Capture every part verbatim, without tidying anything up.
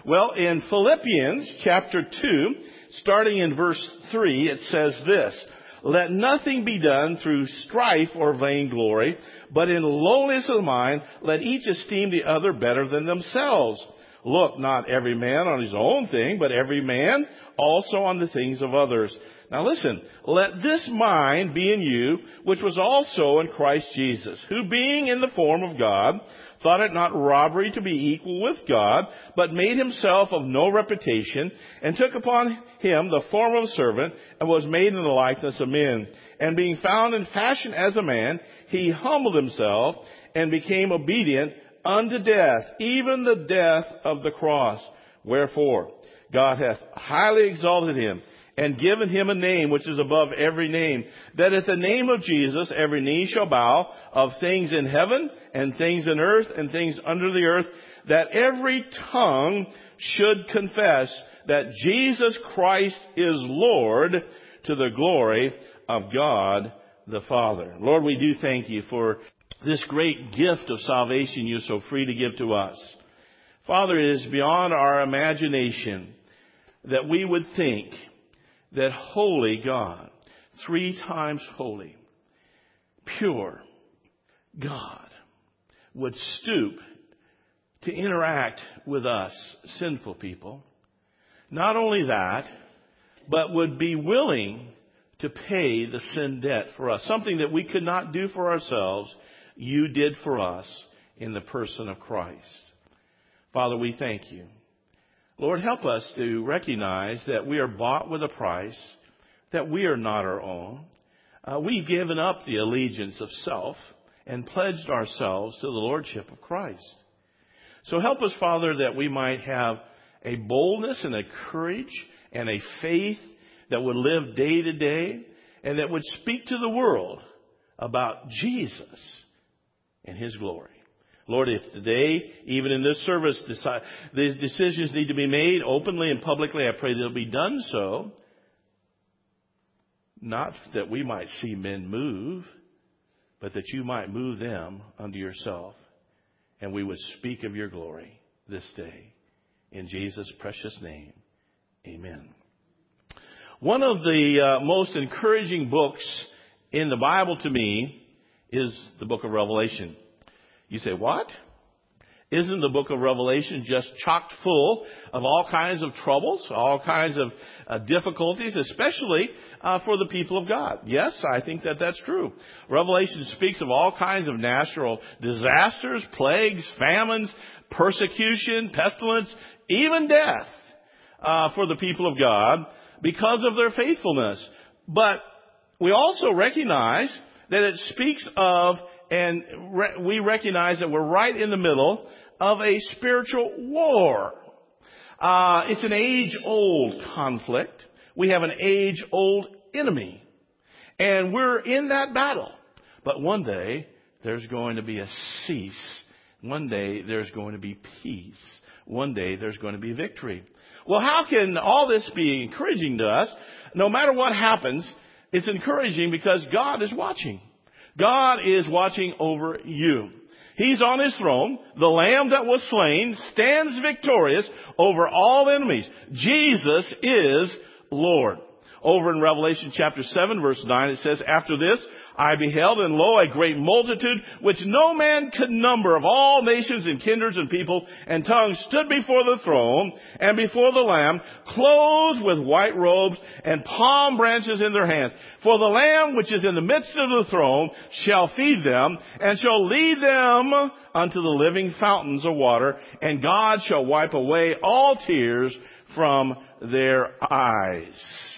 Well, in Philippians chapter two, starting in verse three, it says this, "Let nothing be done through strife or vainglory, but in lowliness of mind, let each esteem the other better than themselves. Look not every man on his own thing, but every man also on the things of others." Now listen, "Let this mind be in you, which was also in Christ Jesus, who being in the form of God, thought it not robbery to be equal with God, but made himself of no reputation, and took upon him the form of a servant, and was made in the likeness of men. And being found in fashion as a man, he humbled himself, and became obedient unto death, even the death of the cross. Wherefore God hath highly exalted him, and given him a name which is above every name, that at the name of Jesus every knee shall bow, of things in heaven, and things in earth, and things under the earth, that every tongue should confess that Jesus Christ is Lord, to the glory of God the Father." Lord, we do thank you for this great gift of salvation you're so free to give to us. Father, it is beyond our imagination that we would think that holy God, three times holy, pure God, would stoop to interact with us, sinful people. Not only that, but would be willing to pay the sin debt for us. Something that we could not do for ourselves, you did for us in the person of Christ. Father, we thank you. Lord, help us to recognize that we are bought with a price, that we are not our own. Uh, we've given up the allegiance of self and pledged ourselves to the Lordship of Christ. So help us, Father, that we might have a boldness and a courage and a faith that would live day to day and that would speak to the world about Jesus and his glory. Lord, if today, even in this service, decide, these decisions need to be made openly and publicly, I pray they'll be done so. Not that we might see men move, but that you might move them unto yourself. And we would speak of your glory this day. In Jesus' precious name, amen. One of the uh, most encouraging books in the Bible to me is the book of Revelation. You say, what? Isn't the book of Revelation just chock full of all kinds of troubles, all kinds of uh, difficulties, especially uh, for the people of God? Yes, I think that that's true. Revelation speaks of all kinds of natural disasters, plagues, famines, persecution, pestilence, even death uh, for the people of God because of their faithfulness. But we also recognize that it speaks of, and re- we recognize that we're right in the middle of a spiritual war. Uh, it's an age-old conflict. We have an age-old enemy. And we're in that battle. But one day, there's going to be a cease. One day, there's going to be peace. One day, there's going to be victory. Well, how can all this be encouraging to us? No matter what happens, it's encouraging because God is watching. God is watching over you. He's on his throne. The Lamb that was slain stands victorious over all enemies. Jesus is Lord. Over in Revelation chapter seven, verse nine, it says, "After this I beheld, and lo, a great multitude, which no man could number, of all nations and kindreds and people and tongues, stood before the throne and before the Lamb, clothed with white robes and palm branches in their hands. For the Lamb which is in the midst of the throne shall feed them, and shall lead them unto the living fountains of water, and God shall wipe away all tears from their eyes."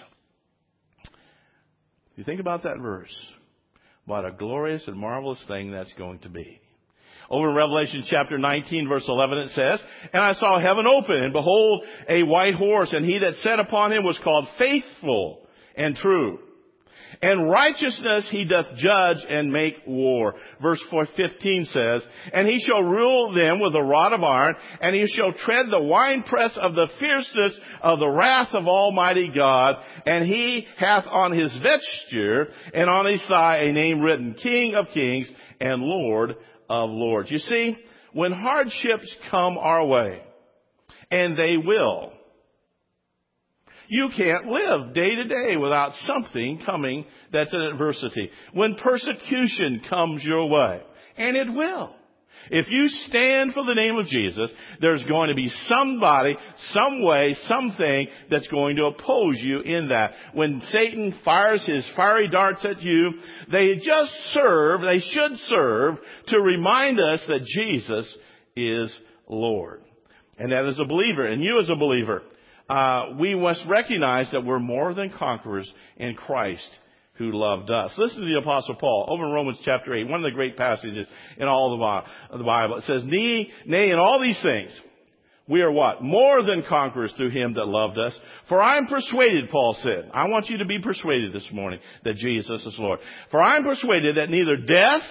You think about that verse. What a glorious and marvelous thing that's going to be. Over in Revelation chapter nineteen, verse eleven, it says, "And I saw heaven open, and behold, a white horse, and he that sat upon him was called Faithful and True. And righteousness he doth judge and make war." Verse four fifteen says, "And he shall rule them with a rod of iron, and he shall tread the winepress of the fierceness of the wrath of Almighty God. And he hath on his vesture and on his thigh a name written, King of Kings and Lord of Lords." You see, when hardships come our way, And they will. You can't live day to day without something coming that's an adversity. When persecution comes your way, and it will. If you stand for the name of Jesus, there's going to be somebody, some way, something that's going to oppose you in that. When Satan fires his fiery darts at you, they just serve, they should serve to remind us that Jesus is Lord. And that as a believer, and you as a believer, uh, we must recognize that we're more than conquerors in Christ who loved us. Listen to the Apostle Paul over in Romans chapter eight, one of the great passages in all the Bible. It says, Nay, nay, in all these things, we are what? More than conquerors through him that loved us. For I am persuaded, Paul said. I want you to be persuaded this morning that Jesus is Lord. For I am persuaded that neither death,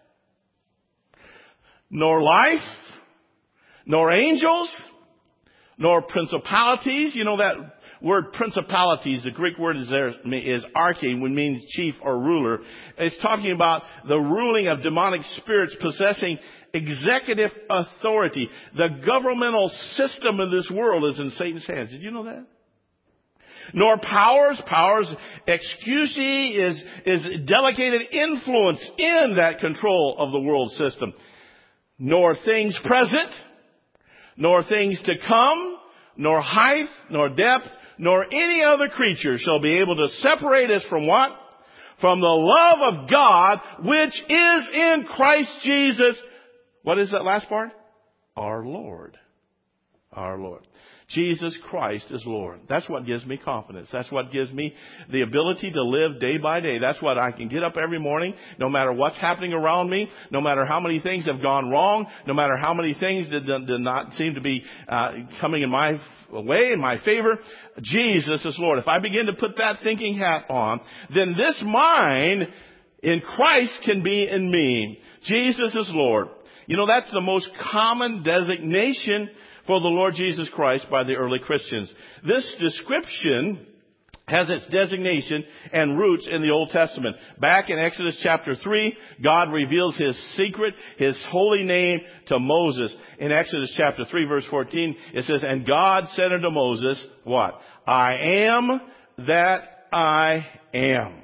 nor life, nor angels, nor principalities. You know that word principalities, the Greek word is there is arche, which means chief or ruler. It's talking about the ruling of demonic spirits possessing executive authority. The governmental system of this world is in Satan's hands. Did you know that? Nor powers, powers, excusi is, is delegated influence in that control of the world system. Nor things present, nor things to come, nor height, nor depth, nor any other creature shall be able to separate us from what? From the love of God, which is in Christ Jesus. What is that last part? Our Lord. Our Lord. Jesus Christ is Lord. That's what gives me confidence. That's what gives me the ability to live day by day. That's what I can get up every morning, no matter what's happening around me, no matter how many things have gone wrong, no matter how many things did, did not seem to be uh, coming in my way, in my favor. Jesus is Lord. If I begin to put that thinking hat on, then this mind in Christ can be in me. Jesus is Lord. You know, that's the most common designation for the Lord Jesus Christ by the early Christians. This description has its designation and roots in the Old Testament. Back in Exodus chapter three, God reveals His secret, His holy name to Moses. In Exodus chapter three, verse fourteen, it says, And God said unto Moses, what? I am that I am.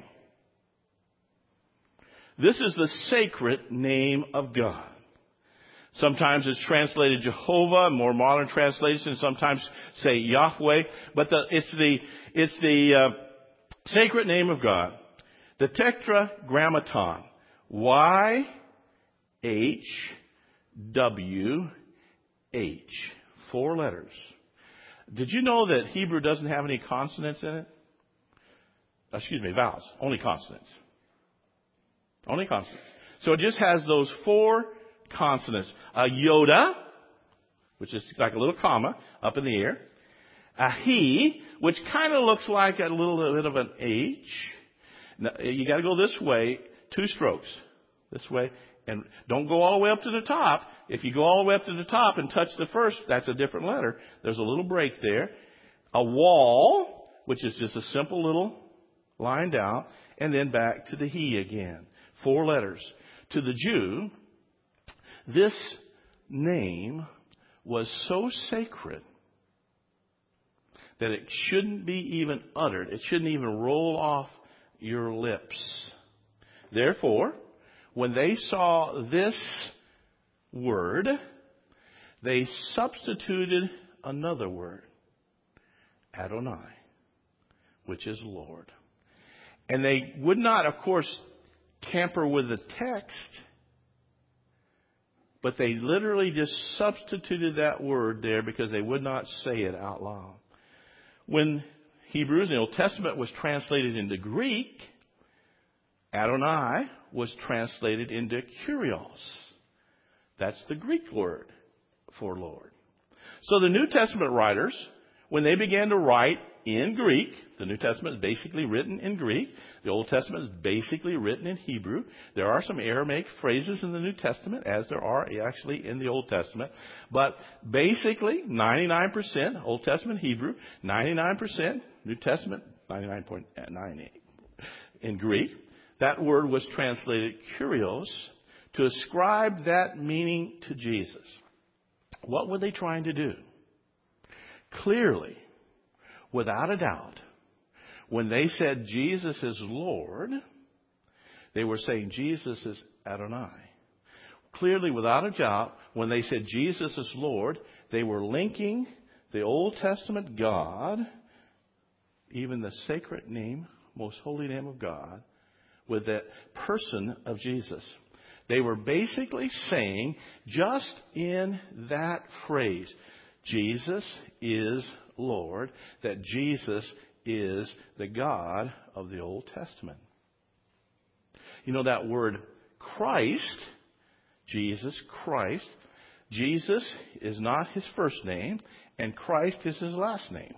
This is the sacred name of God. Sometimes it's translated Jehovah, more modern translations sometimes say Yahweh, but the, it's the it's the uh, sacred name of God, the Tetragrammaton, Y H W H, four letters. Did you know that Hebrew doesn't have any consonants in it? Excuse me, vowels, only consonants, only consonants. So it just has those four consonants. A Yoda, which is like a little comma up in the air. A he, which kind of looks like a little bit of an H. Now, you got to go this way, two strokes. This way. And don't go all the way up to the top. If you go all the way up to the top and touch the first, that's a different letter. There's a little break there. A wall, which is just a simple little line down. And then back to the he again. Four letters. To the Jew, this name was so sacred that it shouldn't be even uttered. It shouldn't even roll off your lips. Therefore, when they saw this word, they substituted another word, Adonai, which is Lord. And they would not, of course, tamper with the text, but they literally just substituted that word there because they would not say it out loud. When Hebrews in the Old Testament was translated into Greek, Adonai was translated into Kyrios. That's the Greek word for Lord. So the New Testament writers, when they began to write in Greek, the New Testament is basically written in Greek. The Old Testament is basically written in Hebrew. There are some Aramaic phrases in the New Testament, as there are actually in the Old Testament. But basically, ninety-nine percent Old Testament Hebrew, ninety-nine percent New Testament, ninety-nine point nine eight in Greek. That word was translated Kyrios to ascribe that meaning to Jesus. What were they trying to do? Clearly, without a doubt, when they said Jesus is Lord, they were saying Jesus is Adonai. Clearly, without a doubt, when they said Jesus is Lord, they were linking the Old Testament God, even the sacred name, most holy name of God, with the person of Jesus. They were basically saying, just in that phrase, Jesus is Lord, that Jesus is the God of the Old Testament. You know that word Christ, Jesus Christ, Jesus is not his first name, and Christ is his last name.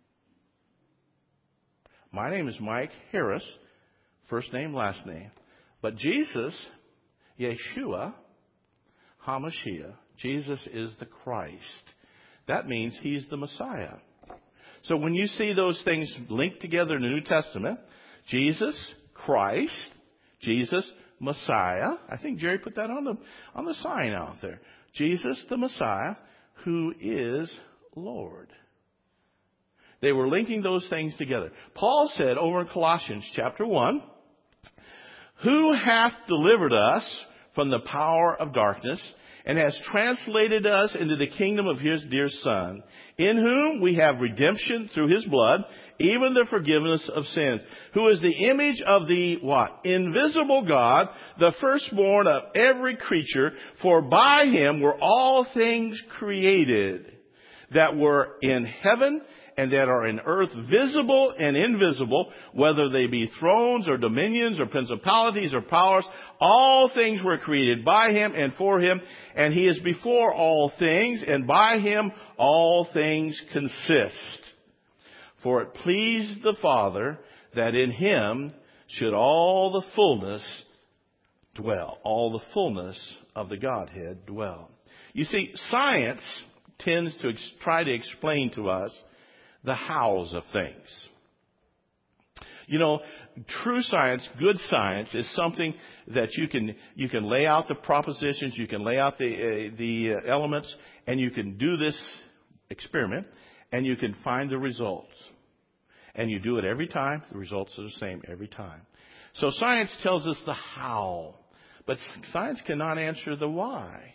My name is Mike Harris, first name, last name. But Jesus, Yeshua, HaMashiach, Jesus is the Christ. That means he's the Messiah. So when you see those things linked together in the New Testament, Jesus, Christ, Jesus, Messiah. I think Jerry put that on the on the sign out there. Jesus, the Messiah, who is Lord. They were linking those things together. Paul said over in Colossians chapter one, who hath delivered us from the power of darkness and has translated us into the kingdom of his dear Son, in whom we have redemption through his blood, even the forgiveness of sins, who is the image of the, what? Invisible God, the firstborn of every creature, for by him were all things created that were in heaven and that are in earth, visible and invisible, whether they be thrones or dominions or principalities or powers. All things were created by him and for him, and he is before all things, and by him all things consist. For it pleased the Father that in him should all the fullness dwell, all the fullness of the Godhead dwell. You see, science tends to ex- try to explain to us the hows of things. You know, true science, good science, is something that you can you can lay out the propositions, you can lay out the uh, the uh, elements, and you can do this experiment, and you can find the results. And you do it every time. The results are the same every time. So science tells us the how, but science cannot answer the why.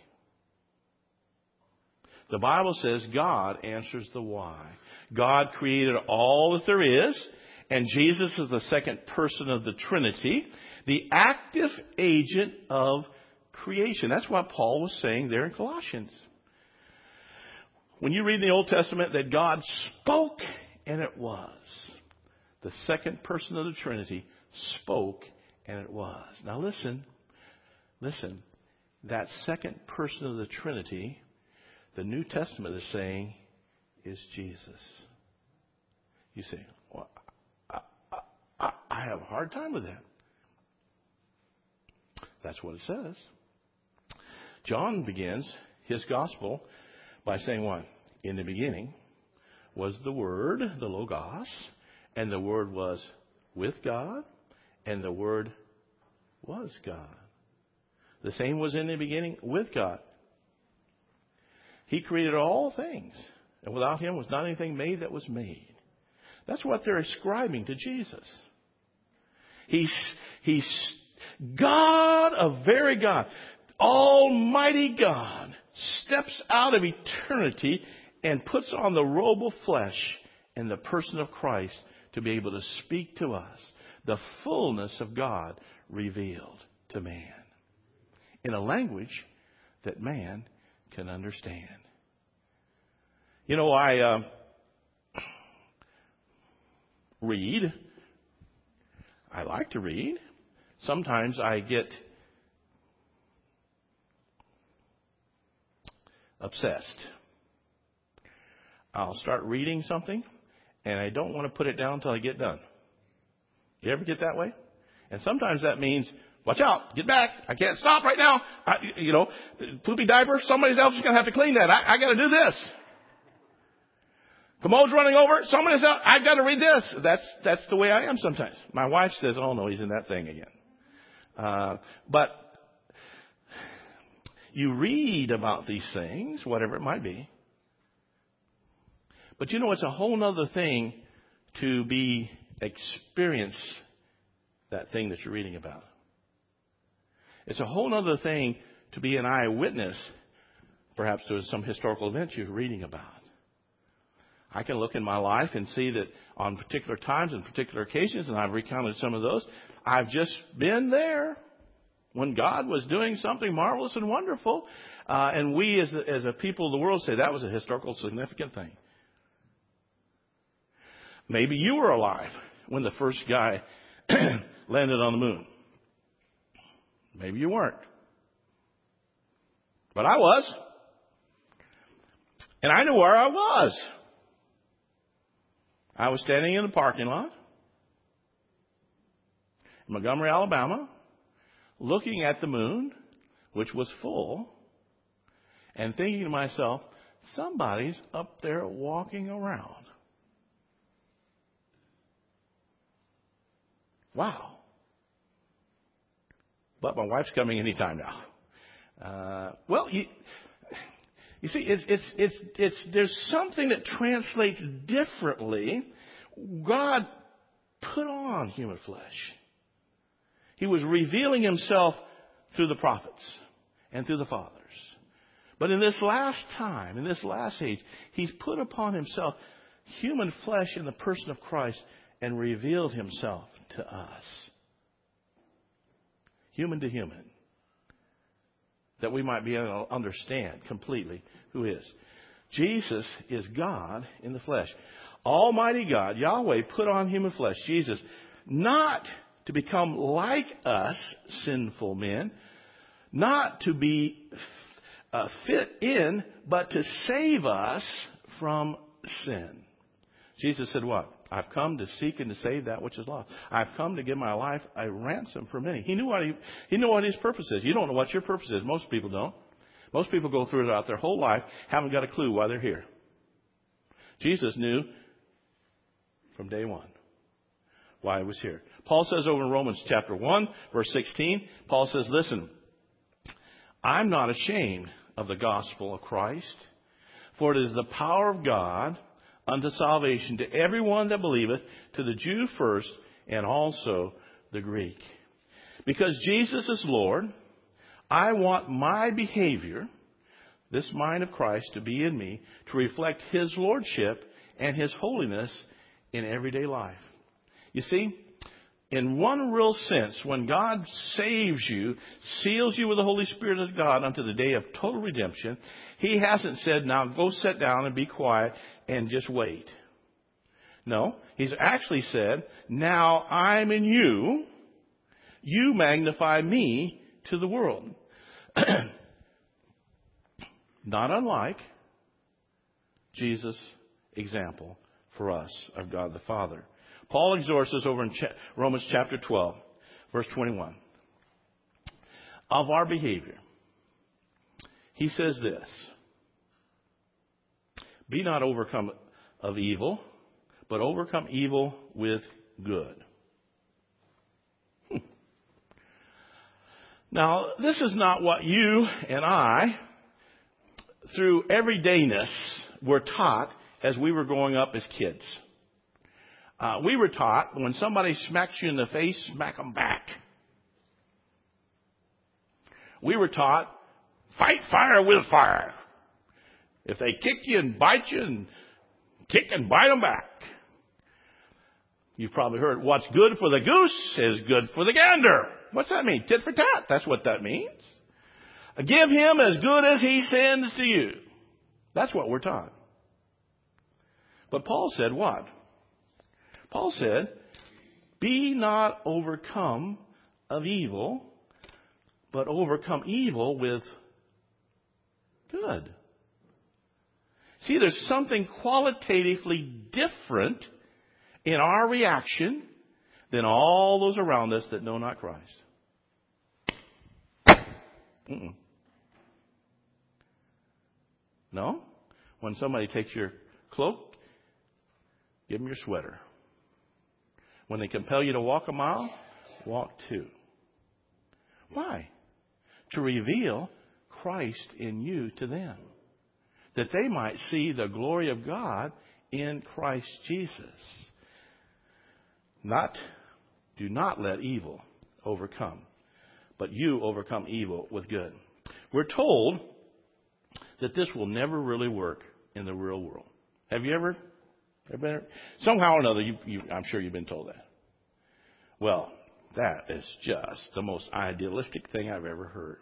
The Bible says God answers the why. God created all that there is, and Jesus is the second person of the Trinity, the active agent of creation. That's what Paul was saying there in Colossians. When you read in the Old Testament that God spoke and it was, the second person of the Trinity spoke and it was. Now listen, listen, that second person of the Trinity, the New Testament is saying, is Jesus. You say, well, I, I, I have a hard time with that. That's what it says. John begins his gospel by saying what? In the beginning was the Word, the Logos, and the Word was with God, and the Word was God. The same was in the beginning with God. He created all things, and without him was not anything made that was made. That's what they're ascribing to Jesus. He's, he's God, a very God, Almighty God, steps out of eternity and puts on the robe of flesh in the person of Christ to be able to speak to us the fullness of God revealed to man in a language that man can understand. You know, I uh, read. I like to read. Sometimes I get obsessed. I'll start reading something, and I don't want to put it down until I get done. You ever get that way? And sometimes that means, watch out, get back, I can't stop right now. I, you know, poopy diaper, somebody else is going to have to clean that. I, I got to do this. Commode's running over, somebody's out, I got to read this. That's that's the way I am sometimes. My wife says, oh no, he's in that thing again. Uh, but you read about these things, whatever it might be. But you know, it's a whole other thing to be experience that thing that you're reading about. It's a whole other thing to be an eyewitness, perhaps to some historical event you're reading about. I can look in my life and see that on particular times and particular occasions, and I've recounted some of those, I've just been there when God was doing something marvelous and wonderful. Uh, and we as a, as a people of the world say that was a historical significant thing. Maybe you were alive when the first guy landed on the moon. Maybe you weren't. But I was. And I knew where I was. I was standing in the parking lot in Montgomery, Alabama, looking at the moon, which was full, and thinking to myself, somebody's up there walking around. Wow. But my wife's coming anytime now. Uh, well, you, you see, it's, it's, it's, it's, there's something that translates differently. God put on human flesh. He was revealing himself through the prophets and through the fathers. But in this last time, in this last age, he's put upon himself human flesh in the person of Christ and revealed himself to us. Human to human. That we might be able to understand completely who is. Jesus is God in the flesh. Almighty God, Yahweh, put on human flesh. Jesus, not to become like us, sinful men, not to be uh, fit in, but to save us from sin. Jesus said what? I've come to seek and to save that which is lost. I've come to give my life a ransom for many. He knew what he, he knew what his purpose is. You don't know what your purpose is. Most people don't. Most people go through it out their whole life, haven't got a clue why they're here. Jesus knew from day one why he was here. Paul says over in Romans chapter one, verse sixteen, Paul says, listen, I'm not ashamed of the gospel of Christ, for it is the power of God unto salvation to everyone that believeth, to the Jew first, and also the Greek. Because Jesus is Lord, I want my behavior, this mind of Christ, to be in me, to reflect his lordship and his holiness in everyday life. You see, in one real sense, when God saves you, seals you with the Holy Spirit of God unto the day of total redemption, he hasn't said, now go sit down and be quiet and just wait. No, he's actually said, now I'm in you, you magnify me to the world. Not unlike Jesus' example for us of God the Father. Paul exhorts us over in Romans chapter twelve, verse twenty-one. Of our behavior. He says this. Be not overcome of evil, but overcome evil with good. Hmm. Now, this is not what you and I, through everydayness, were taught as we were growing up as kids. Uh, we were taught when somebody smacks you in the face, smack them back. We were taught, fight fire with fire. If they kick you and bite you, and kick and bite them back. You've probably heard, what's good for the goose is good for the gander. What's that mean? Tit for tat. That's what that means. Give him as good as he sends to you. That's what we're taught. But Paul said what? Paul said, be not overcome of evil, but overcome evil with good. See, there's something qualitatively different in our reaction than all those around us that know not Christ. Mm-mm. No? When somebody takes your cloak, give them your sweater. When they compel you to walk a mile, walk two. Why? To reveal Christ in you to them. That they might see the glory of God in Christ Jesus. Not, do not let evil overcome, but you overcome evil with good. We're told that this will never really work in the real world. Have you ever, ever somehow or another, you, you, I'm sure you've been told that. Well, that is just the most idealistic thing I've ever heard.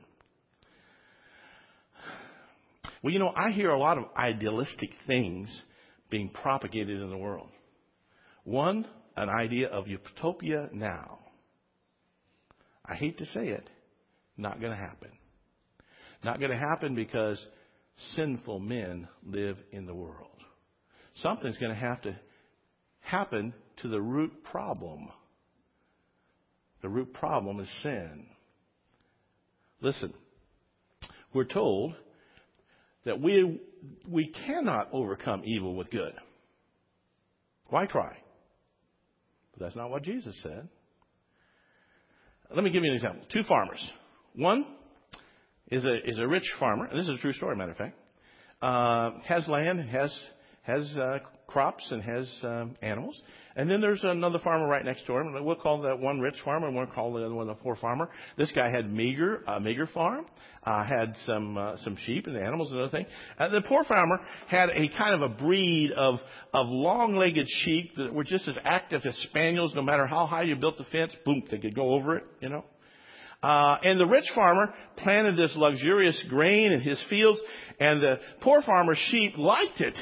Well, you know, I hear a lot of idealistic things being propagated in the world. One, an idea of utopia now. I hate to say it, not going to happen. Not going to happen because sinful men live in the world. Something's going to have to happen to the root problem. The root problem is sin. Listen, we're told that we we cannot overcome evil with good. Why try? But that's not what Jesus said. Let me give you an example. Two farmers. One is a is a rich farmer, and this is a true story, matter of fact. Uh, has land, has has uh, crops, and has um, animals. And then there's another farmer right next to him. We'll call that one rich farmer, and we'll call the other one a poor farmer. This guy had meager a meager farm, uh, had some uh, some sheep and animals and other things. Uh, the poor farmer had a kind of a breed of of long-legged sheep that were just as active as spaniels. No matter how high you built the fence, boom, they could go over it. You know. Uh, and the rich farmer planted this luxurious grain in his fields, and the poor farmer's sheep liked it.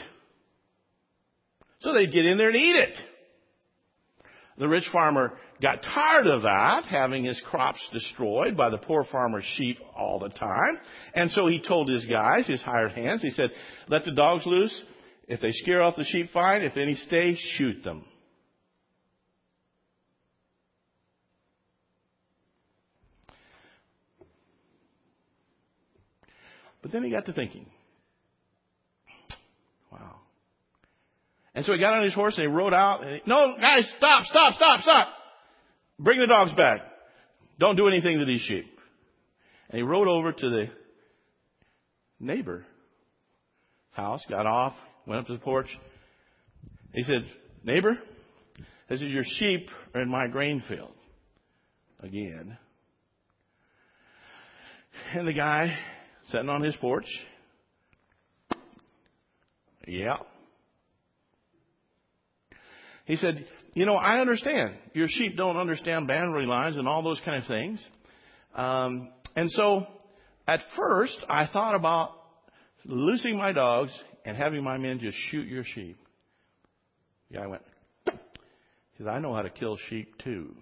So they'd get in there and eat it. The rich farmer got tired of that, having his crops destroyed by the poor farmer's sheep all the time. And so he told his guys, his hired hands, he said, let the dogs loose. If they scare off the sheep, fine. If any stay, shoot them. But then he got to thinking, wow. And so he got on his horse and he rode out. And he, no, guys, stop, stop, stop, stop. Bring the dogs back. Don't do anything to these sheep. And he rode over to the neighbor house, got off, went up to the porch. He said, neighbor, this is your sheep are in my grain field. Again. And the guy sitting on his porch. Yeah. He said, you know, I understand. Your sheep don't understand boundary lines and all those kind of things. Um, and so at first I thought about loosing my dogs and having my men just shoot your sheep. The guy went, he said, I know how to kill sheep too.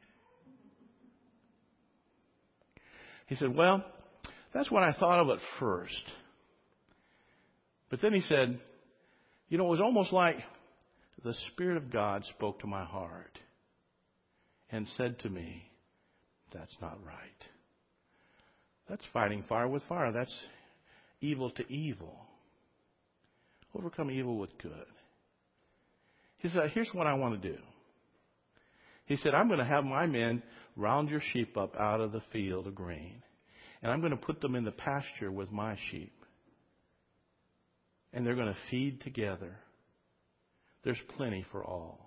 He said, well, that's what I thought of at first. But then he said, you know, it was almost like the Spirit of God spoke to my heart and said to me, that's not right. That's fighting fire with fire. That's evil to evil. Overcome evil with good. He said, here's what I want to do. He said, I'm going to have my men round your sheep up out of the field of grain. And I'm going to put them in the pasture with my sheep. And they're going to feed together. There's plenty for all.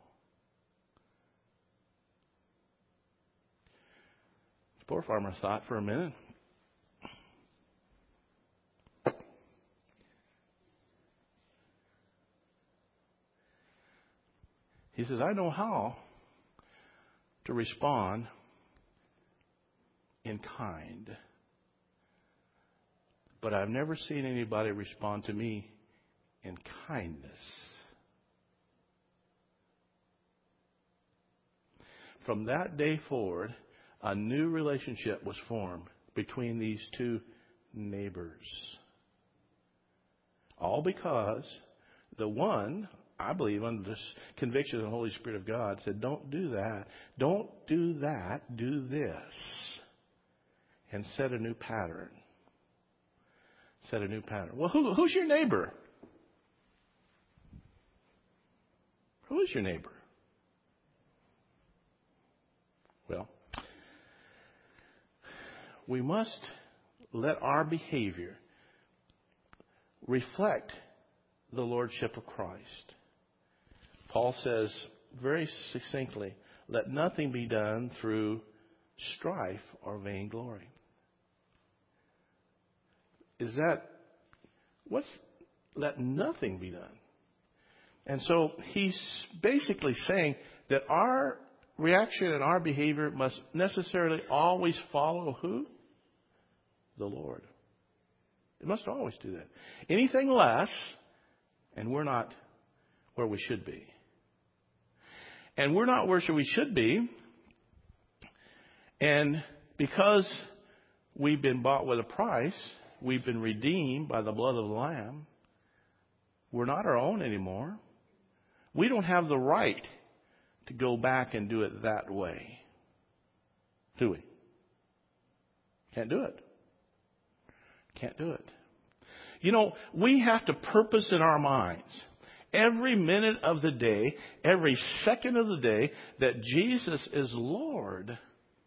The poor farmer thought for a minute. He says, I know how to respond in kind. But I've never seen anybody respond to me in kindness. From that day forward, a new relationship was formed between these two neighbors. All because the one, I believe, under this conviction of the Holy Spirit of God, said, don't do that. Don't do that. Do this. And set a new pattern. Set a new pattern. Well, who, who's your neighbor? Who is your neighbor? Well, we must let our behavior reflect the Lordship of Christ. Paul says very succinctly, let nothing be done through strife or vainglory. Is that, what's, let nothing be done? And so he's basically saying that our reaction and our behavior must necessarily always follow who? The Lord. It must always do that. Anything less, and we're not where we should be. And we're not where we should be. And because we've been bought with a price, we've been redeemed by the blood of the Lamb, we're not our own anymore. We don't have the right to go back and do it that way. Do we? Can't do it. Can't do it. You know, we have to purpose in our minds every minute of the day, every second of the day, that Jesus is Lord.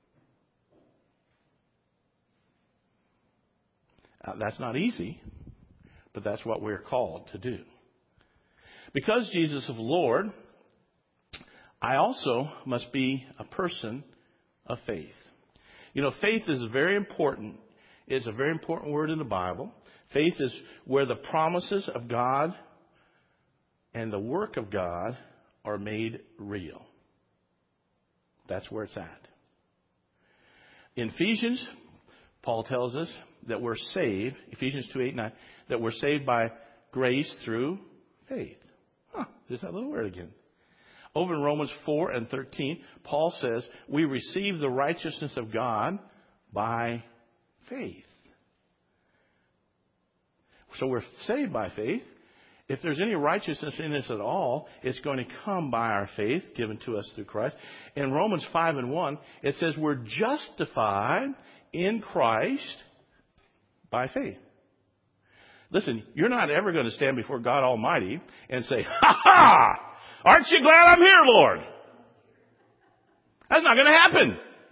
Uh, that's not easy, but that's what we're called to do. Because Jesus is Lord, I also must be a person of faith. You know, faith is very important. It's a very important word in the Bible. Faith is where the promises of God and the work of God are made real. That's where it's at. In Ephesians, Paul tells us that we're saved, Ephesians two, eight, nine, that we're saved by grace through faith. Huh, there's that little word again. Over in Romans four and thirteen, Paul says we receive the righteousness of God by faith. So we're saved by faith. If there's any righteousness in us at all, it's going to come by our faith given to us through Christ. In Romans five and one, it says we're justified in Christ by faith. Listen, you're not ever going to stand before God Almighty and say, ha ha! Aren't you glad I'm here, Lord? That's not going to happen.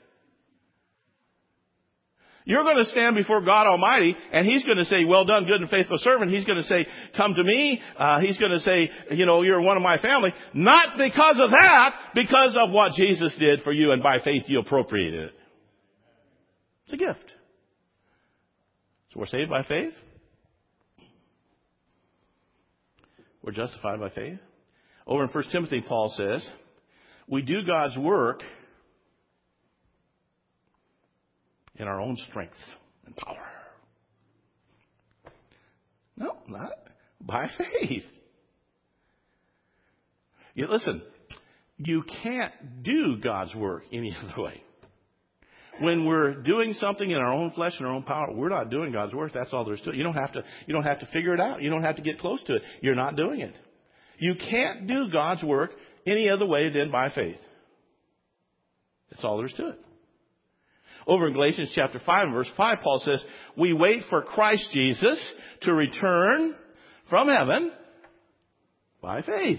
You're going to stand before God Almighty, and He's going to say, well done, good and faithful servant. He's going to say, come to me. Uh, he's going to say, you know, you're one of my family. Not because of that, because of what Jesus did for you, and by faith you appropriated it. It's a gift. So we're saved by faith. We're justified by faith. Over in First Timothy, Paul says, we do God's work in our own strength and power. No, not by faith. You listen, you can't do God's work any other way. When we're doing something in our own flesh and our own power, we're not doing God's work. That's all there is to it. You don't have to, you don't have to figure it out. You don't have to get close to it. You're not doing it. You can't do God's work any other way than by faith. That's all there is to it. Over in Galatians chapter five and verse five, Paul says, we wait for Christ Jesus to return from heaven by faith.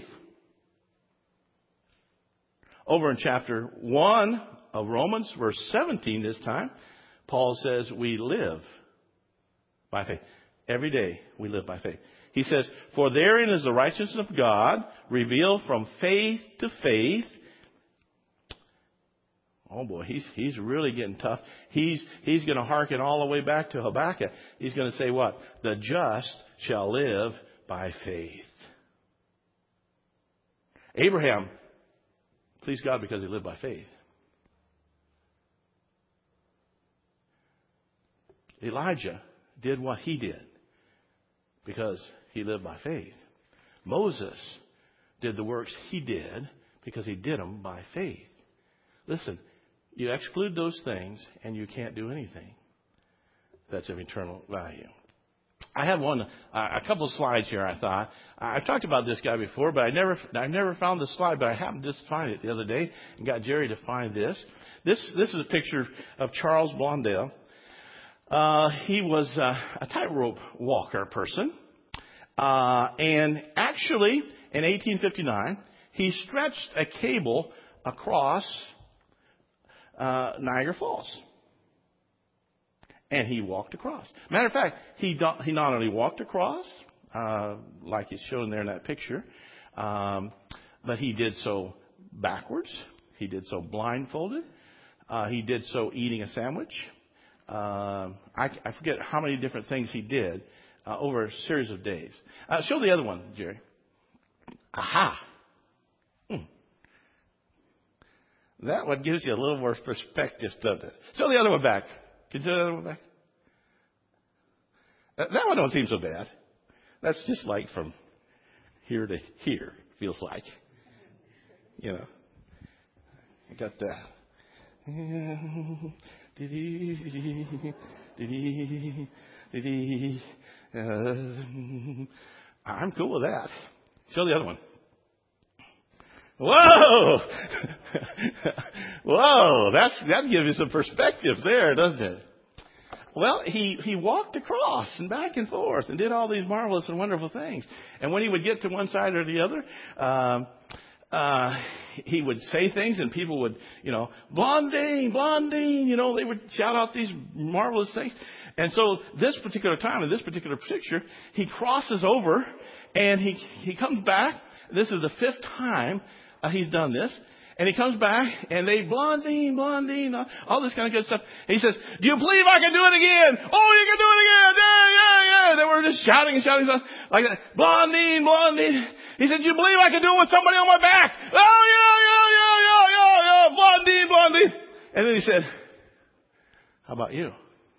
Over in chapter one of Romans, verse seventeen this time, Paul says we live by faith. Every day we live by faith. He says, for therein is the righteousness of God revealed from faith to faith. Oh boy, he's he's really getting tough. He's he's going to hearken all the way back to Habakkuk. He's going to say what? The just shall live by faith. Abraham pleased God because he lived by faith. Elijah did what he did because he lived by faith. Moses did the works he did because he did them by faith. Listen, you exclude those things and you can't do anything that's of eternal value. I have one, uh, a couple of slides here. I thought I talked about this guy before, but I never, I never found the slide. But I happened to just find it the other day and got Jerry to find this. This, this is a picture of Charles Blondell. Uh, he was uh, a tightrope walker person, uh, and actually in eighteen fifty-nine he stretched a cable across uh, Niagara Falls. And he walked across. Matter of fact, he do, he not only walked across, uh, like it's shown there in that picture, um, but he did so backwards. He did so blindfolded. Uh, he did so eating a sandwich. Uh, I, I forget how many different things he did uh, over a series of days. Uh, show the other one, Jerry. Aha. Hmm. That one gives you a little more perspective, doesn't it? Show the other one back. Can you show the other one back? That, that one don't seem so bad. That's just like from here to here, feels like. You know. I got that. I'm cool with that. Show the other one. Whoa! Whoa! That's, that gives you some perspective there, doesn't it? Well, he, he walked across and back and forth and did all these marvelous and wonderful things. And when he would get to one side or the other, um, uh, he would say things and people would, you know, Blondine, Blondine, you know, they would shout out these marvelous things. And so this particular time, in this particular picture, he crosses over and he, he comes back. This is the fifth time uh, he's done this. And he comes back, and they, Blondine, Blondine, all this kind of good stuff. And he says, do you believe I can do it again? Oh, you can do it again. Yeah, yeah, yeah. They were just shouting and shouting stuff like that. Blondine, Blondine. He said, do you believe I can do it with somebody on my back? Oh, yeah, yeah, yeah, yeah, yeah, yeah. Blondine, Blondine. And then he said, how about you?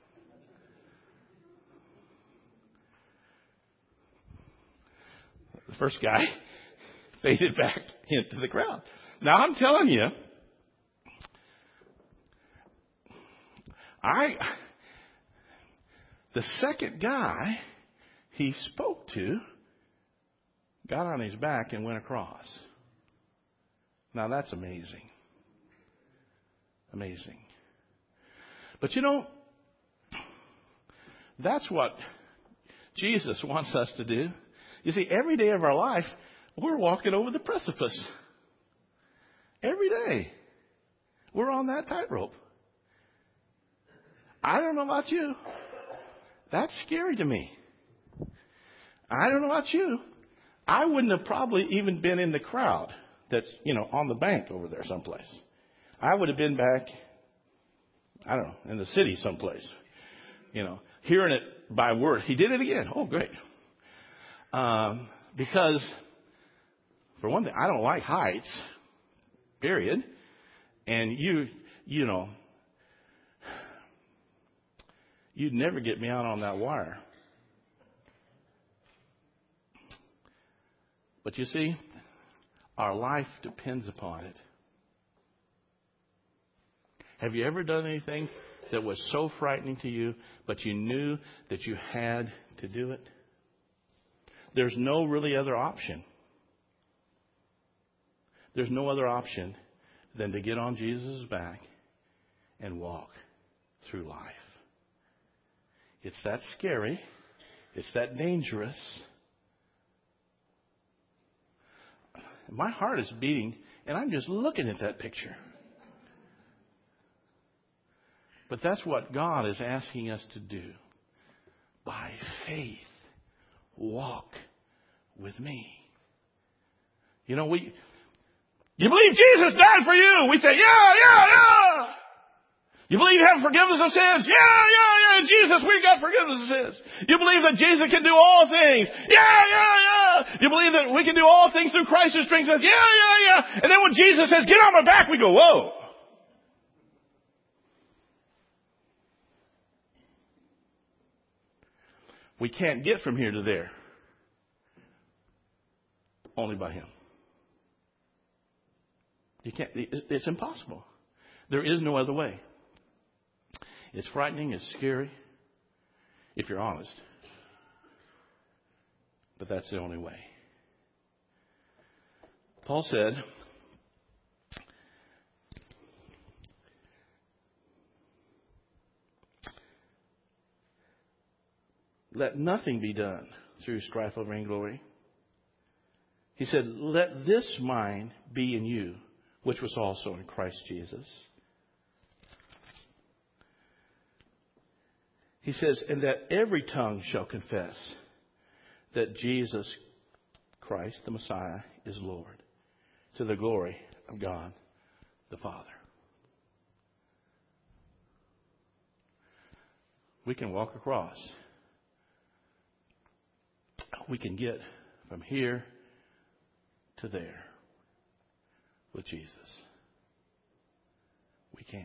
The first guy faded back into the crowd. Now, I'm telling you, I, the second guy he spoke to got on his back and went across. Now, that's amazing. Amazing. But you know, that's what Jesus wants us to do. You see, every day of our life, we're walking over the precipice. Every day. We're on that tightrope. I don't know about you. That's scary to me. I don't know about you. I wouldn't have probably even been in the crowd that's, you know, on the bank over there someplace. I would have been back, I don't know, in the city someplace. You know, hearing it by word. He did it again. Oh, great. Um, because, for one thing, I don't like heights. Period. And you, you know, you'd never get me out on that wire. But you see, our life depends upon it. Have you ever done anything that was so frightening to you, but you knew that you had to do it? There's no really other option. There's no other option than to get on Jesus' back and walk through life. It's that scary. It's that dangerous. My heart is beating, and I'm just looking at that picture. But that's what God is asking us to do. By faith, walk with me. You know, we... You believe Jesus died for you? We say, yeah, yeah, yeah. You believe you have forgiveness of sins? Yeah, yeah, yeah. Jesus, we got forgiveness of sins. You believe that Jesus can do all things? Yeah, yeah, yeah. You believe that we can do all things through Christ who strengthens us? Yeah, yeah, yeah. And then when Jesus says, get on my back, we go, whoa. We can't get from here to there. Only by Him. You can't, it's impossible. There is no other way. It's frightening, it's scary, if you're honest. But that's the only way. Paul said, let nothing be done through strife or vainglory. He said, let this mind be in you, which was also in Christ Jesus. He says, and that every tongue shall confess that Jesus Christ, the Messiah, is Lord, to the glory of God the Father. We can walk across. We can get from here to there with Jesus. We can.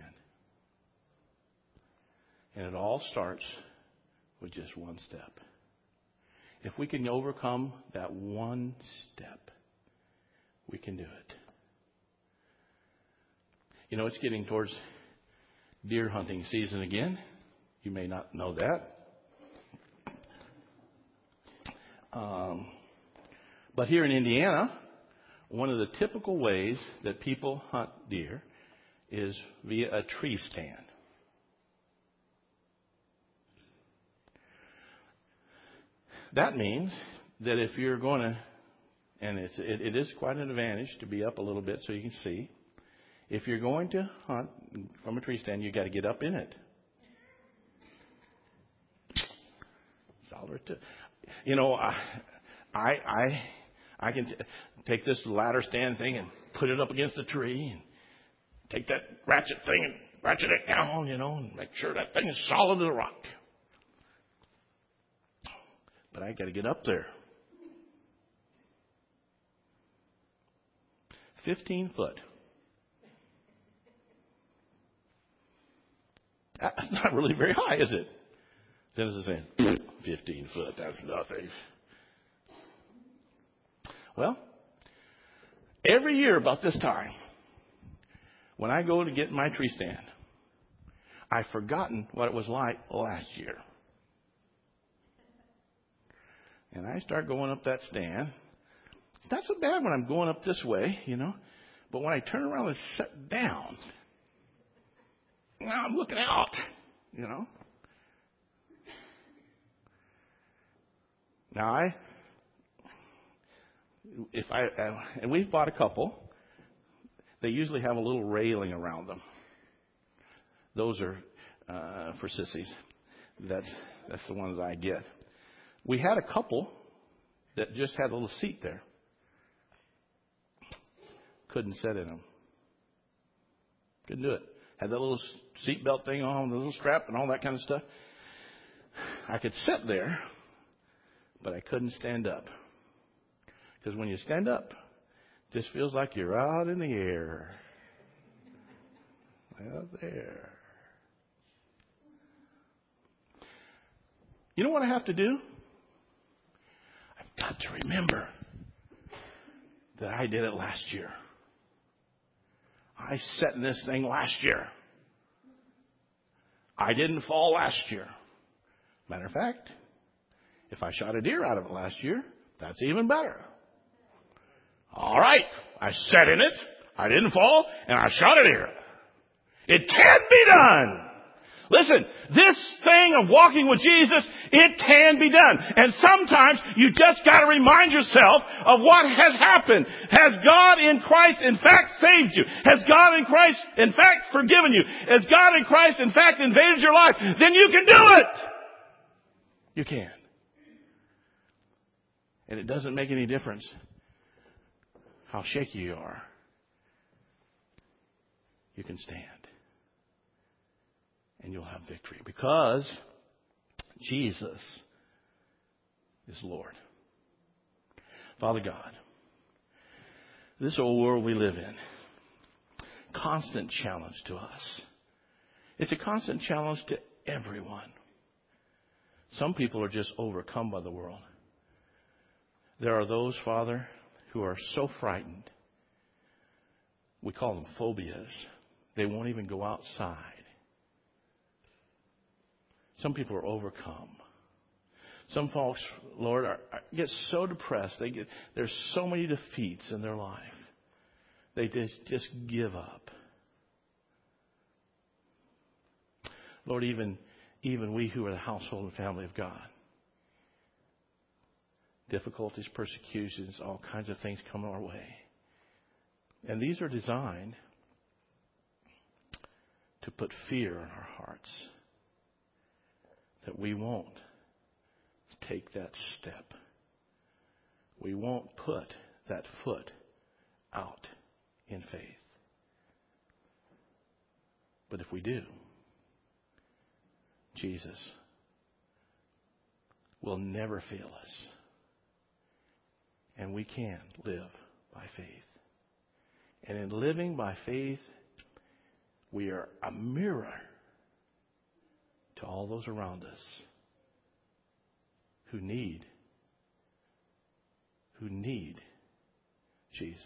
And it all starts with just one step. If we can overcome that one step, we can do it. You know, it's getting towards deer hunting season again. You may not know that. Um, but here in Indiana, one of the typical ways that people hunt deer is via a tree stand. That means that if you're going to, and it's, it, it is quite an advantage to be up a little bit so you can see. If you're going to hunt from a tree stand, you've got to get up in it. You know, I, I, I, I can t- take this ladder stand thing and put it up against the tree, and take that ratchet thing and ratchet it down, you know, and make sure that thing is solid as a rock. But I got to get up there. Fifteen foot. That's not really very high, is it? Dennis is saying, fifteen foot, that's nothing. Well, every year about this time, when I go to get my tree stand, I've forgotten what it was like last year. And I start going up that stand. It's not so bad when I'm going up this way, you know. But when I turn around and sit down, now I'm looking out, you know. Now I, if I, uh, and we've bought a couple. They usually have a little railing around them. Those are uh, for sissies. That's that's the ones I get. We had a couple that just had a little seat there. Couldn't sit in them. Couldn't do it. Had that little seatbelt thing on, the little strap and all that kind of stuff. I could sit there, but I couldn't stand up. Because when you stand up, it just feels like you're out in the air. Out there. You know what I have to do? I've got to remember that I did it last year. I sat in this thing last year. I didn't fall last year. Matter of fact, if I shot a deer out of it last year, that's even better. All right, I sat in it, I didn't fall, and I shot a deer. It can be done. Listen, this thing of walking with Jesus, it can be done. And sometimes you just got to remind yourself of what has happened. Has God in Christ in fact saved you? Has God in Christ in fact forgiven you? Has God in Christ in fact invaded your life? Then you can do it. You can. And it doesn't make any difference how shaky you are. You can stand. And you'll have victory because Jesus is Lord. Father God, this old world we live in, constant challenge to us. It's a constant challenge to everyone. Some people are just overcome by the world. There are those, Father, who are so frightened. We call them phobias. They won't even go outside. Some people are overcome. Some folks, Lord, are, are, get so depressed. They get there's so many defeats in their life. They just, just give up. Lord, even, even we who are the household and family of God, difficulties, persecutions, all kinds of things come our way. And these are designed to put fear in our hearts. That we won't take that step. We won't put that foot out in faith. But if we do, Jesus will never fail us. And we can live by faith. And in living by faith, we are a mirror to all those around us who need, who need Jesus.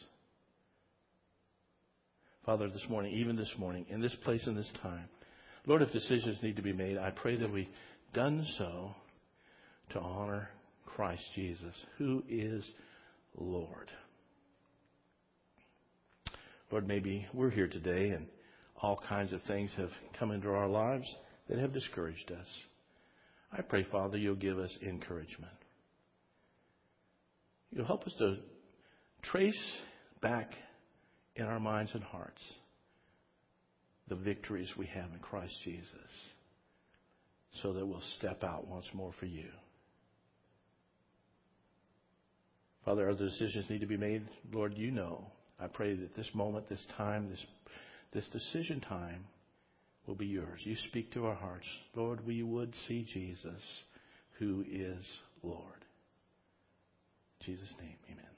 Father, this morning, even this morning, in this place and this time, Lord, if decisions need to be made, I pray that we've done so to honor Christ Jesus, who is Lord. Lord, maybe we're here today and all kinds of things have come into our lives that have discouraged us. I pray, Father, you'll give us encouragement. You'll help us to trace back in our minds and hearts the victories we have in Christ Jesus, so that we'll step out once more for you. Father, our decisions need to be made. Lord, you know. I pray that this moment, this time, this this decision time will be yours. You speak to our hearts. Lord, we would see Jesus, who is Lord. In Jesus' name, amen.